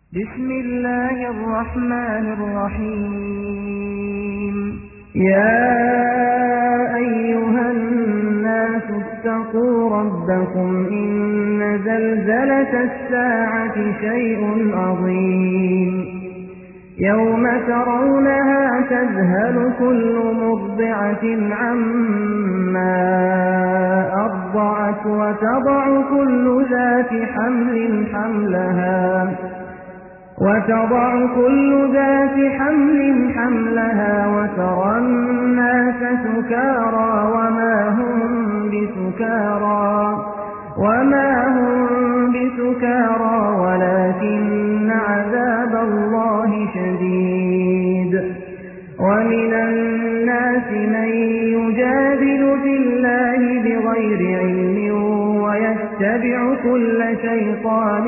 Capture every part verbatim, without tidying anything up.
بسم الله الرحمن الرحيم يا أيها الناس اتقوا ربكم إن زلزلة الساعة شيء عظيم يوم ترونها تذهل كل مرضعة عما أرضعت وتضع كل ذات حمل حملها وتضع كل ذات حمل حملها وترى الناس سكارى وما هم بسكارى وما هم بسكارى ولكن عذاب الله شديد ومن الناس من يجادل في الله بغير علم ويتبع كل شيطان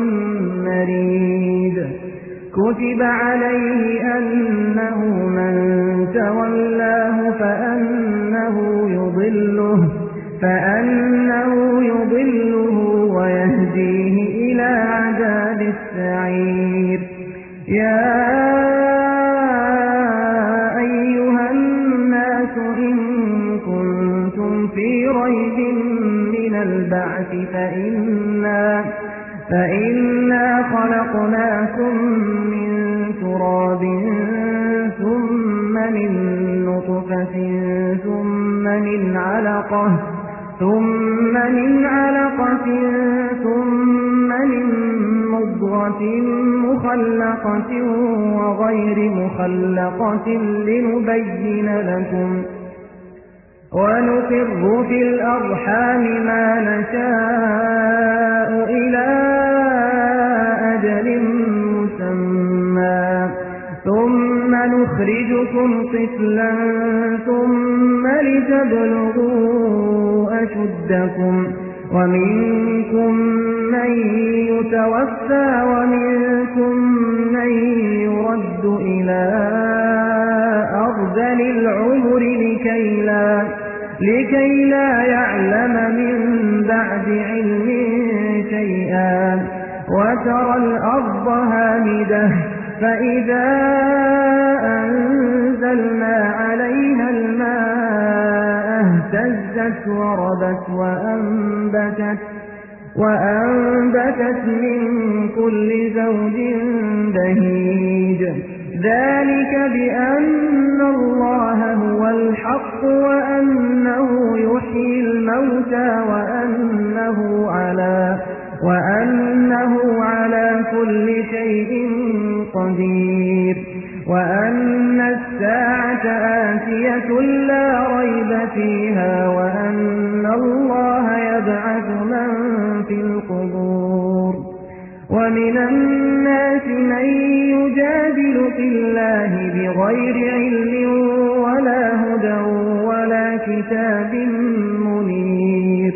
مريد كتب عليه أنه من تولاه فأنه يضله فأنه يضله ويهديه إلى عذاب السعير يا أيها الناس إن كنتم في ريب من البعث فإنا فإنا خلقناكم من تراب ثم من نطفة ثم من علقة ثم من علقة ثم من مضغة مخلقة وغير مخلقة لنبين لكم ونقر في الأرحام ما نشاء إلى أجل مسمى ثم نخرجكم طفلا ثم لتبلغوا أشدكم ومنكم من يتوفى ومنكم من يرد إلى أرذل العمر لكي لا, لكي لا يعلم من بعد علم شيئا وترى الأرض هامدة فإذا أنزلنا عليها الماء اهتزت وربت وأنبتت, وأنبتت من كل زوج بهيج ذلك بأن الله هو الحق وأنه يحيي الموتى وأنه على, وأنه على كل شيء قدير وأن الساعة آتية لا ريب فيها وأن الله يبعث من في القبور ومن الناس من يجادل في الله بغير علم ولا هدى ولا كتاب منير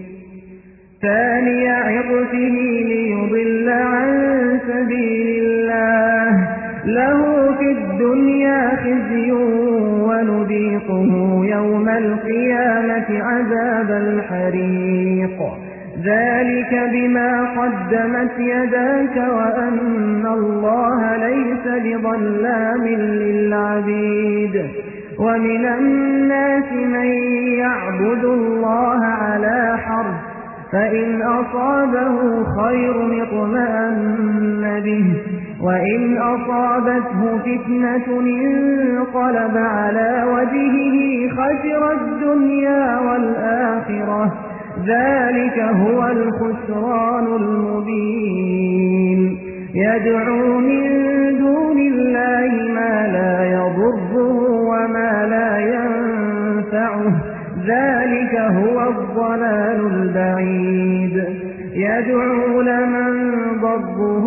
ثاني عطفه ليضل عن سبيل الله له في الدنيا خزي ونذيقه يوم القيامة عذاب الحريق ذلك بما قدمت يداك وأن الله ليس بظلام للعبيد ومن الناس من يعبد الله على حرف فإن أصابه خير اطمأن به وإن أصابته فتنة انقلب على وجهه خسر الدنيا والآخرة ذلك هو الخسران المبين يدعو من دون الله ما لا يضره وما لا ينفعه ذلك هو الضلال البعيد يدعو لمن ضره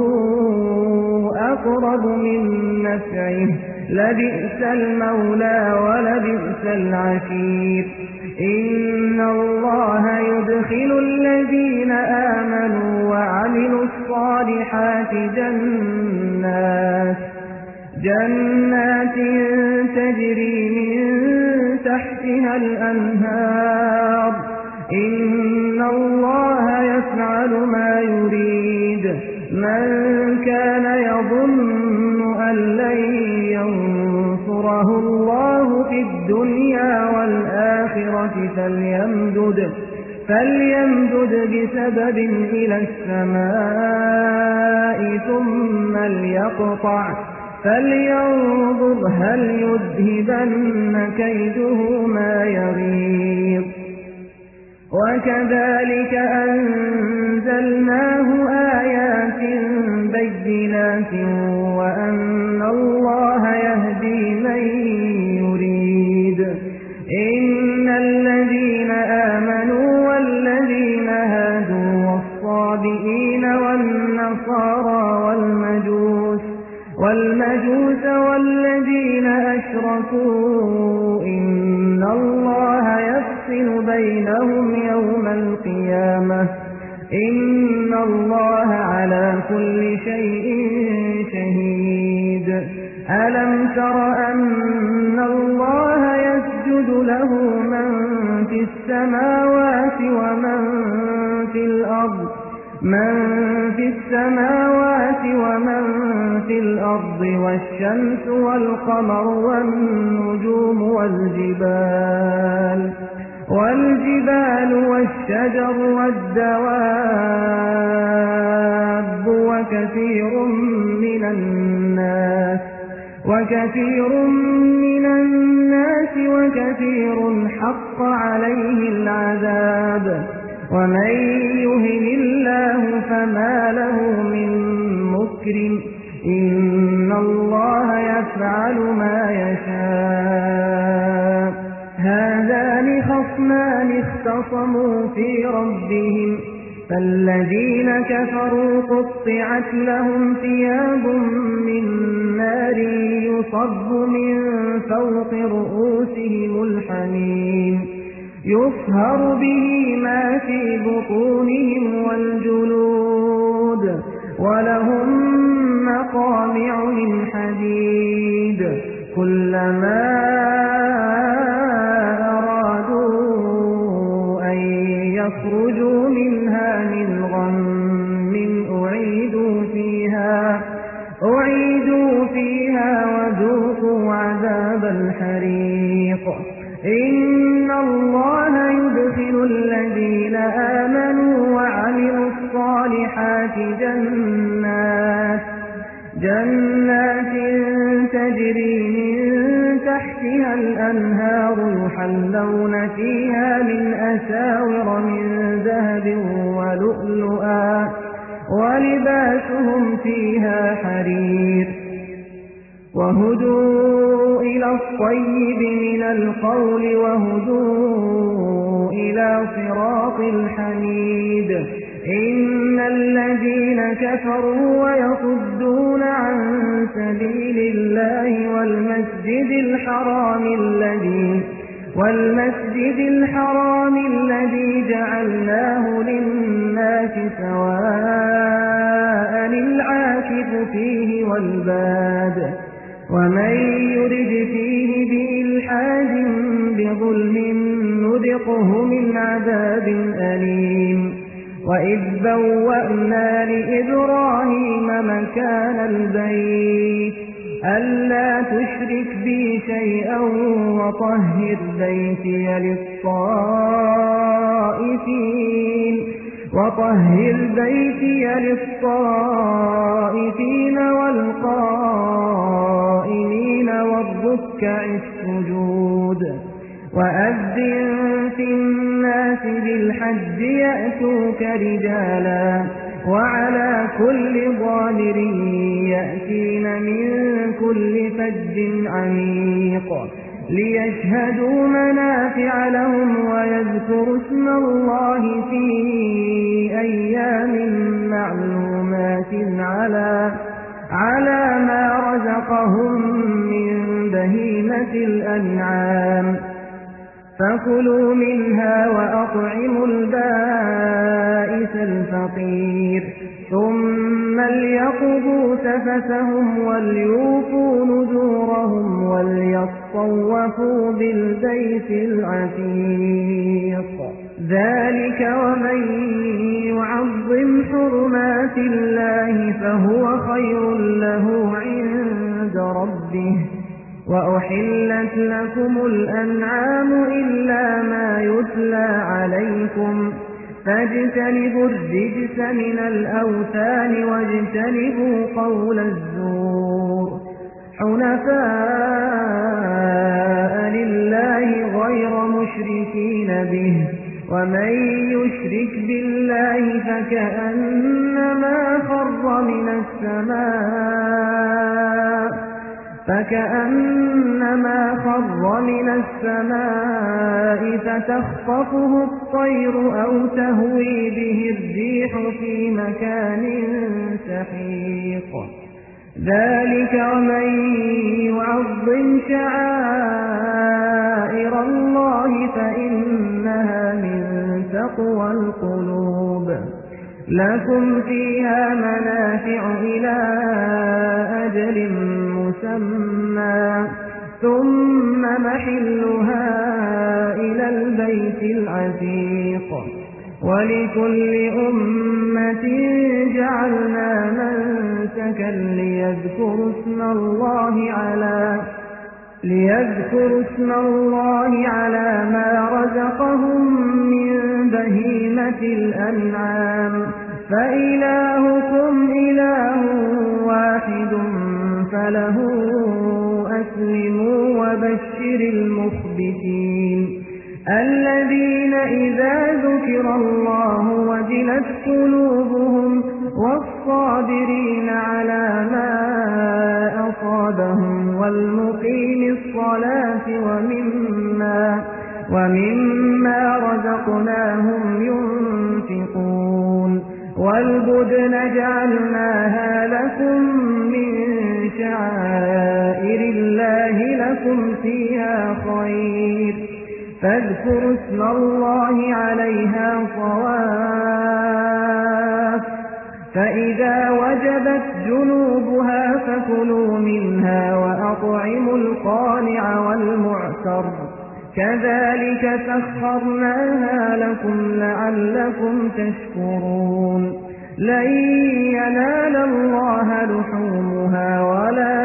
أقرب من نفعه لبئس المولى ولبئس العشير إن الله يدخل الذين آمنوا وعملوا الصالحات جنات جنات تجري من تحتها الأنهار إن الله يفعل ما يريد من كان يظن أن لن ينصره الله في الدنيا والآخرة فليمدد, فليمدد بسبب إلى السماء ثم ليقطع فلينظر هل يذهبن كيده ما يغيظ. وكذلك أنزلناه آيات بينات وأن الله يهدي من يريد. إن الذين آمنوا والذين هادوا والصابئين والنصارى والمجوس والمجوس والذين أشركوا إن الله يفصل بينهم يوم القيامة إن الله على كل شيء شهيد. ألم تر أن الله يسجد له من في السماوات ومن في الأرض من في السماوات ومن في الأرض والشمس والقمر والنجوم والجبال والجبال والشجر والدواب وكثير من الناس وكثير من الناس وكثير حق عليه العذاب. ومن يهن الله فما له من مكرم إن الله يفعل ما يشاء. هذان خصمان اختصموا في ربهم فالذين كفروا قطعت لهم ثياب من نار يصب من فوق رؤوسهم الحميم يصهر به ما في بطونهم والجلود ولهم مقامع من حديد كلما أرادوا أن يخرجوا منها من غم أعيدوا فيها أعيدوا فيها وذوقوا عذاب الحريق. إن الله يدخل الذين آمنوا وعملوا الصالحات جنات جنات تجري من تحتها الأنهار يحلون فيها من أساور من ذهب ولؤلؤا ولباسهم فيها حرير وهدوا إلى الطيب من القول وهدوا إلى صراط الحميد. إن الذين كفروا ويصدون عن سبيل الله والمسجد الحرام الذي والمسجد الحرام الذي جعلناه للناس سواء العاكف فيه والباد ومن يرد فيه بإلحاد بظلم نذقه من عذاب أليم. وإذ بوأنا لإبراهيم مكان البيت ألا تشرك بي شيئا وطهر بيتي للطائفين وطهر بيتي للطائفين والقائمين والركع السجود. وأذن في الناس بالحج يأتوك رجالا وعلى كل ضامر يأتين من كل فج عميق ليشهدوا منافع لهم ويذكروا اسم الله في أيام معلومات على على ما رزقهم من بهيمة الأنعام فكلوا منها وأطعموا البائس الفقير ثم ليقضوا تفثهم وليوفوا نذورهم وليطوفوا بالبيت العتيق. ذلك ومن يعظم حرمات الله فهو خير له عند ربه. وأحلت لكم الأنعام إلا ما يتلى عليكم فاجتنبوا الرجس من الأوثان واجتنبوا قول الزور حنفاء لله غير مشركين به ومن يشرك بالله فكأنما خر من السماء فكأنما خر من السماء فتخطفه الطير أو تهوي به الريح في مكان سحيق. ذلك ومن يعظم شعائر الله فإنها من تقوى القلوب. لكم فيها منافع إلى أجل مسمى ثم محلها إلى البيت العتيق. ولكل أمة جعلنا منسكا ليذكروا اسم الله على ليذكروا اسم الله على ما رزقهم من بهيمة الأنعام فإلهكم إله واحد فله أسلموا وبشر المخبتين الذين إذا ذكر الله وجلت قلوبهم والصابرين على ما أصابهم والمقيم الصلاة ومما, ومما رزقناهم ينفقون. والبدن جعلناها لكم من شعائر الله لكم فيها خير فاذكروا اسم الله عليها صواف فإذا وجبت جنوبها فكلوا منها وأطعموا القانع والمعتر كذلك سخرناها لكم لعلكم تشكرون. لن ينال الله لحومها ولا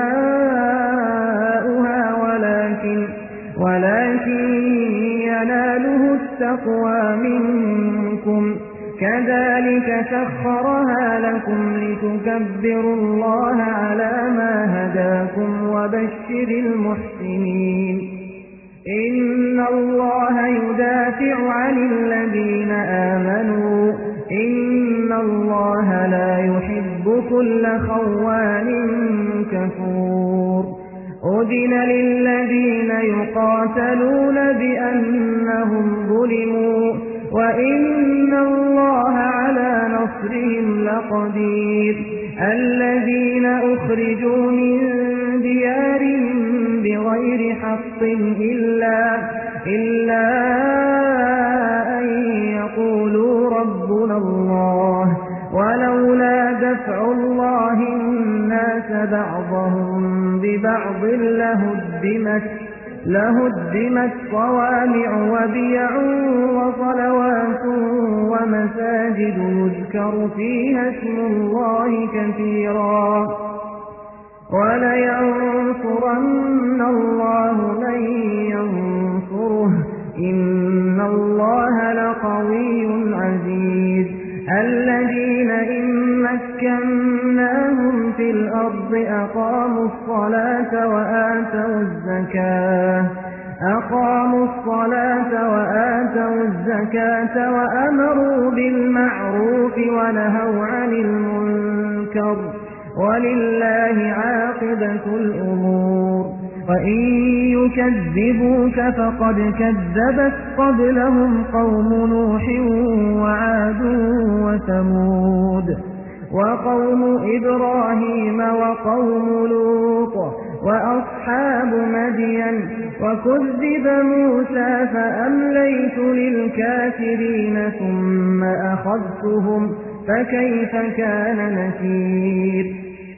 دماؤها ولكن ولكن يناله التقوى منكم كذلك سخرها لكم لتكبروا الله على ما هداكم وبشر المحسنين. إن الله يدافع عن الذين آمنوا إن الله لا يحب كل خوان كفور. أذن للذين يقاتلون بأنهم ظلموا وإن الله على نصرهم لقدير. الذين أخرجوا من ديارهم بغير حق إلا, إلا أن يقولوا ربنا الله ولولا دفع الله الناس بعضهم ببعض لهدمت, لهدمت صوامع وبيع وصلوات ومساجد يذكر فيها اسم الله كثيرا ولينصرن الله من ينصره إن الله لقوي عزيز. الذين إن مكناهم في الأرض أقاموا الصلاة وآتوا الزكاة أقاموا الصلاة وآتوا الزكاة وأمروا بالمعروف ونهوا عن المنكر ولله عاقبة الأمور. وإن يكذبوك فقد كذبت قبلهم قوم نوح وعاد وثمود وقوم إبراهيم وقوم لوط وأصحاب مدين وكذب موسى فأمليت للكافرين ثم أخذتهم فكيف كان نكير.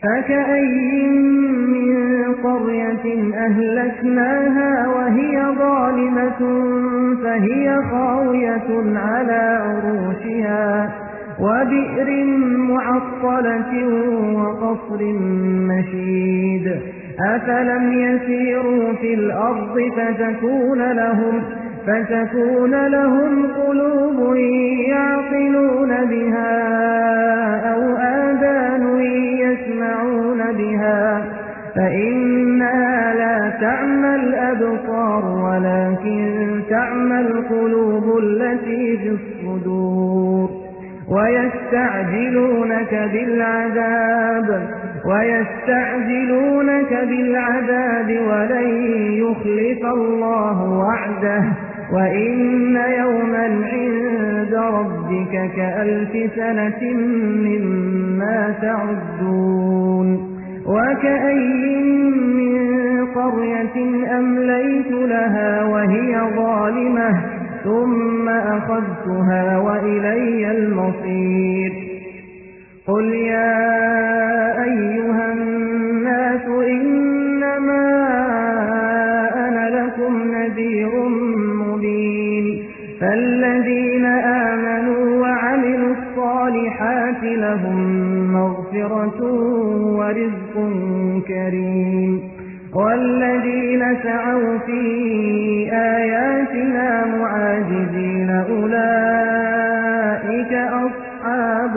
فكأين من قرية أهلكناها وهي ظالمة فهي خاوية على عروشها وبئر معطلة وقصر مشيد أفلم يسيروا في الأرض فتكون لهم فتكون لهم قلوب يعقلون بها أو آذان يسمعون بها فإنها لا تعمى الأبصار ولكن تعمى القلوب التي في الصدور ويستعجلونك بالعذاب ويستعجلونك بالعذاب ولن يخلف الله وعده وإن يوما عند ربك كألف سنة مما تعدون وكأين من قرية أمليت لها وهي ظالمة ثم أخذتها وإلي المصير قل يا أيها الناس إنما أنا لكم نذير مبين فالذين آمنوا وعملوا الصالحات لهم مغفرة ورزق كريم والذين سعوا في آياتنا معاجزين أولئك أصحاب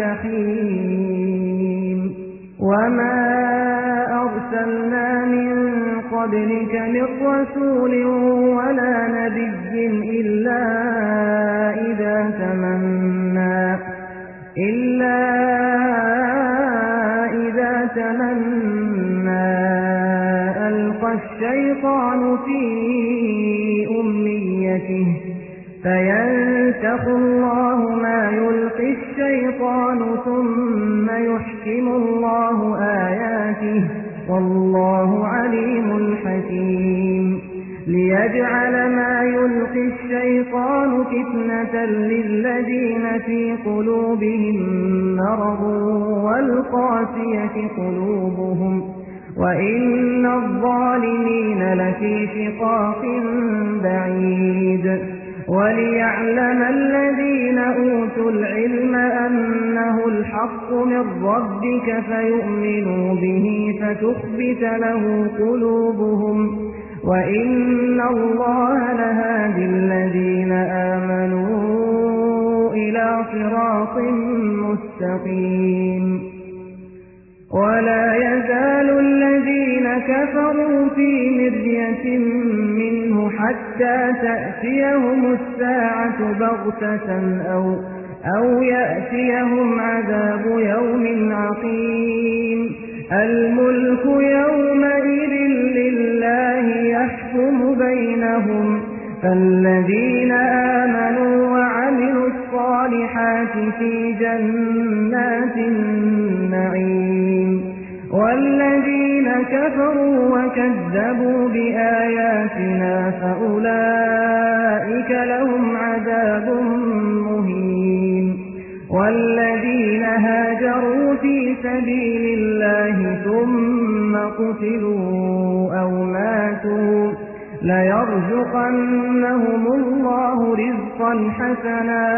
الجحيم وما أرسلنا من قبلك من رسول ولا نبي إلا إذا تمنى إلا إذا تمنى ألقى الشيطان في أمنيته فينسخ الله ما يلقي الشيطان ثم يحكم الله آياته والله عليم حكيم ليجعل ما يلقي الشيطان فتنة للذين في قلوبهم مرض والقاسية قلوبهم وإن الظالمين لفي شقاق بعيد وليعلم الذين أوتوا العلم أنه الحق من ربك فيؤمنوا به فتخبت له قلوبهم وإن الله لهادي الذين آمنوا إلى صراط مستقيم ولا يزال الذين كفروا في مرية منه حتى تأتيهم الساعة بغتة أو, أو يأتيهم عذاب يوم عقيم الملك يومئذ لله يحكم بينهم فالذين آمنوا وعملوا الصالحات في جنات النعيم والذين كفروا وكذبوا بآياتنا فأولئك لهم عذاب مهين والذين هاجروا في سبيل الله ثم قتلوا أو ماتوا ليرزقنهم الله رزقا حسنا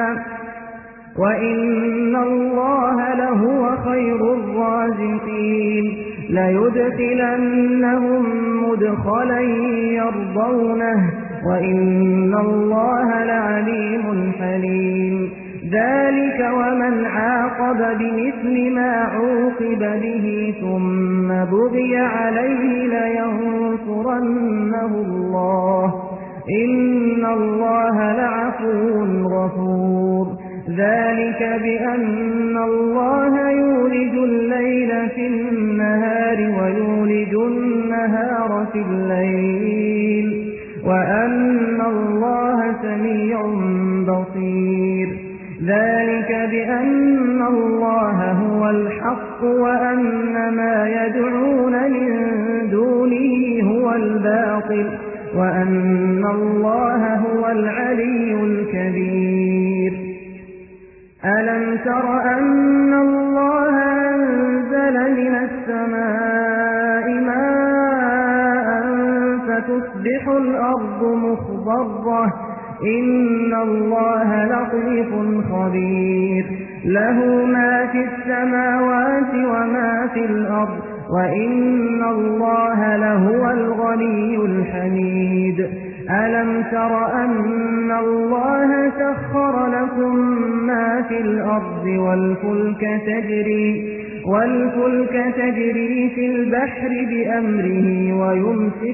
وإن الله لهو خير الرازقين ليدخلنهم مدخلا يرضونه وإن الله لعليم حليم ذلك ومن عاقب بمثل ما عوقب به ثم بغي عليه لينصرنه الله إن الله لعفو غفور ذلك بأن الله يولج الليل في النهار ويولج النهار في الليل وأن الله سميع بصير ذلك بأن الله هو الحق وأن ما يدعون من دونه هو الباطل وأن الله هو العلي الكبير ألم تر أن الله أنزل من السماء ماء فتصبح الأرض مخضرة إن الله لطيف خبير له ما في السماوات وما في الأرض وإن الله لهو الغني الحميد ألم تر أن الله سخر لكم ما في الأرض والفلك تجري والفلك تجري في البحر بأمره ويمسك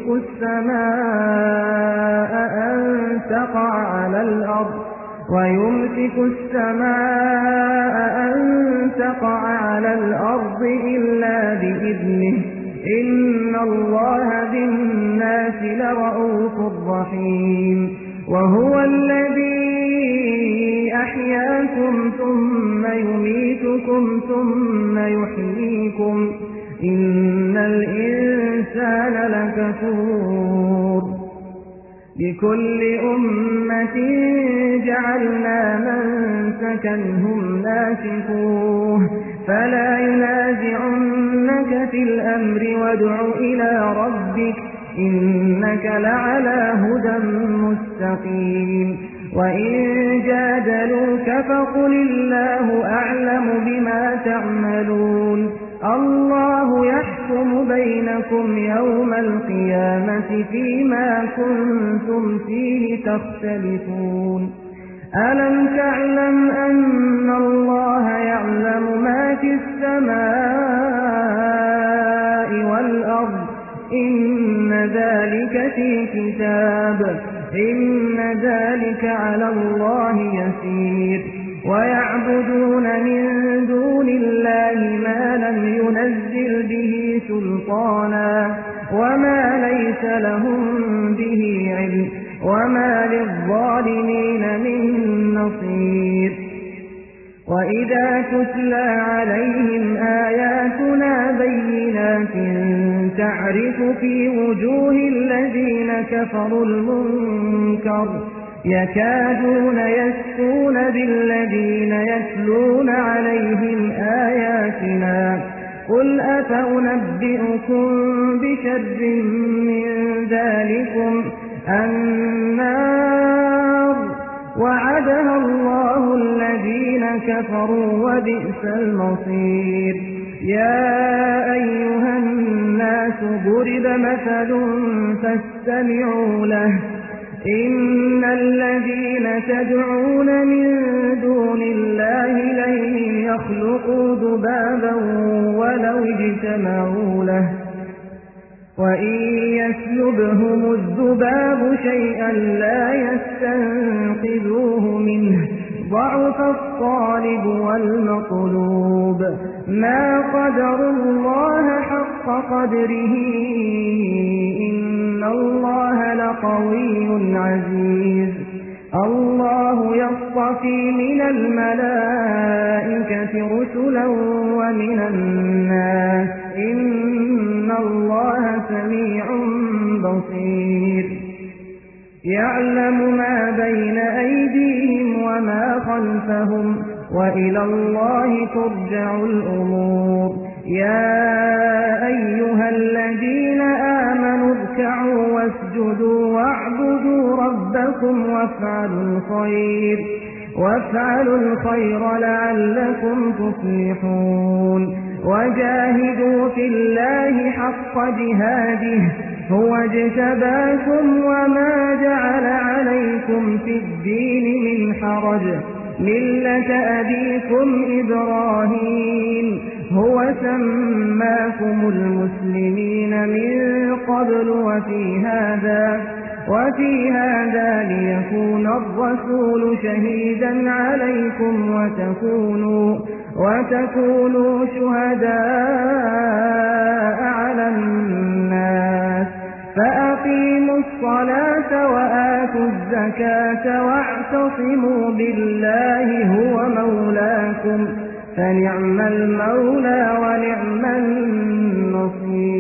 السماء أن تقع على الأرض ويمسك السماء أن تقع على الأرض إلا بإذنه إن الله بالناس لرءوف رحيم وهو الذي أحياكم ثم يميتكم ثم يحييكم إن الإنسان لكفور لكل أمة جعلنا منسكا هم ناسكوه فلا ينازعنك في الأمر وادع إلى ربك إنك لعلى هدى مستقيم وإن جادلوك فقل الله أعلم بما تعملون الله يحكم بينكم يوم القيامة فيما كنتم فيه تختلفون ألم تعلم أن الله يعلم ما في السماء والأرض إن ذلك في كتاب إن ذلك على الله يسير ويعبدون من دون الله ما لم ينزل به سلطانا وما ليس لهم به علم وما للظالمين من نصير وإذا تتلى عليهم آياتنا بينات تعرف في وجوه الذين كفروا المنكر يكادون يسكون بالذين يتلون عليهم آياتنا قل أفأنبئكم بشر من ذلكم النار وعدها الله الذين كفروا وبئس المصير يا أيها الناس ضرب مثل فاستمعوا له إن الذين تدعون من دون الله لن يخلقوا ذبابا ولو اجتمعوا له وإن يسلبهم الذباب شيئا لا يستنقذوه منه ضعف الطالب والمطلوب ما قدروا الله حق قدره إن الله لقوي عزيز الله يصطفي من الملائكة رسلا ومن الناس إن الله سميع بصير يعلم ما بين أيديهم وما خلفهم وإلى الله ترجع الأمور يا أيها الذين آمنوا اركعوا واسجدوا واعبدوا ربكم وافعلوا الخير وافعلوا الخير لعلكم تفلحون وجاهدوا في الله حق جهاده هو اجتباكم وما جعل عليكم في الدين من حرج ملة أبيكم إبراهيم هو سماكم المسلمين من قبل وفي هذا وفي هذا ليكون الرسول شهيدا عليكم وتكونوا وتكونوا شهداء على الناس فأقيموا الصلاة وآتوا الزكاة واعتصموا بالله هو مولاكم فنعم المولى ونعم النصير